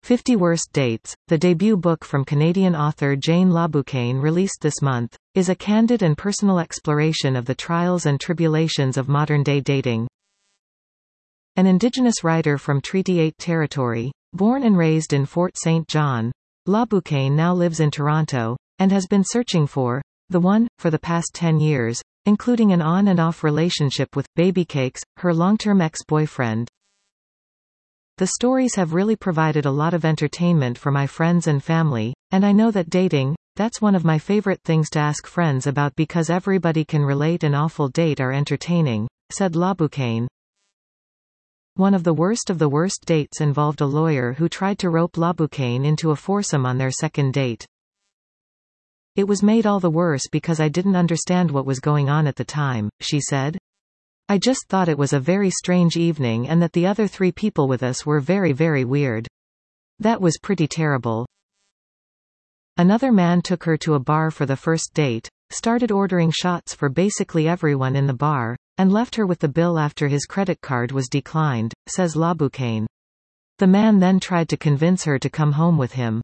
50 Worst Dates, the debut book from Canadian author Jane Laboucaine released this month, is a candid and personal exploration of the trials and tribulations of modern-day dating. An Indigenous writer from Treaty 8 territory, born and raised in Fort St. John, Laboucaine now lives in Toronto, and has been searching for the one for the past 10 years, including an on and off relationship with Babycakes, her long-term ex-boyfriend. The stories have really provided a lot of entertainment for my friends and family, and I know that dating, that's one of my favorite things to ask friends about because everybody can relate and awful date are entertaining, said Laboucaine. One of the worst dates involved a lawyer who tried to rope Laboucaine into a foursome on their second date. It was made all the worse because I didn't understand what was going on at the time, she said. I just thought it was a very strange evening and that the other 3 people with us were very, very weird. That was pretty terrible. Another man took her to a bar for the first date, started ordering shots for basically everyone in the bar, and left her with the bill after his credit card was declined, says Laboucaine. The man then tried to convince her to come home with him.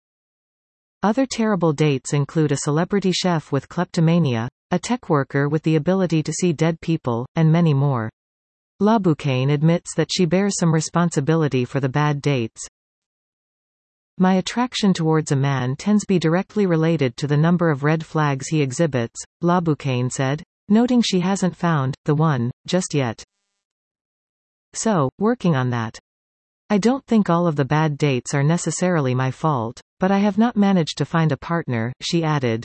Other terrible dates include a celebrity chef with kleptomania, a tech worker with the ability to see dead people, and many more. Laboucaine admits that she bears some responsibility for the bad dates. My attraction towards a man tends to be directly related to the number of red flags he exhibits, Laboucaine said, noting she hasn't found the one just yet. So, working on that. I don't think all of the bad dates are necessarily my fault, but I have not managed to find a partner, she added.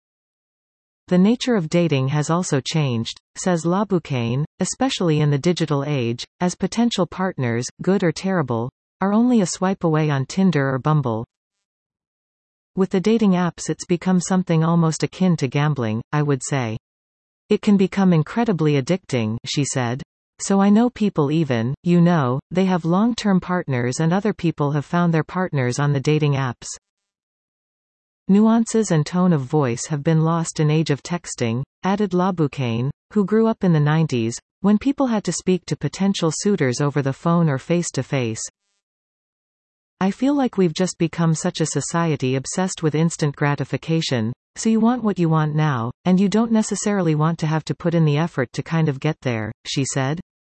The nature of dating has also changed, says Laboucaine, especially in the digital age, as potential partners, good or terrible, are only a swipe away on Tinder or Bumble. With the dating apps it's become something almost akin to gambling, I would say. It can become incredibly addicting, she said. So I know people even, they have long-term partners and other people have found their partners on the dating apps. Nuances and tone of voice have been lost in age of texting, added Laboucaine, who grew up in the 90s, when people had to speak to potential suitors over the phone or face-to-face. I feel like we've just become such a society obsessed with instant gratification, so you want what you want now, and you don't necessarily want to have to put in the effort to kind of get there, she said.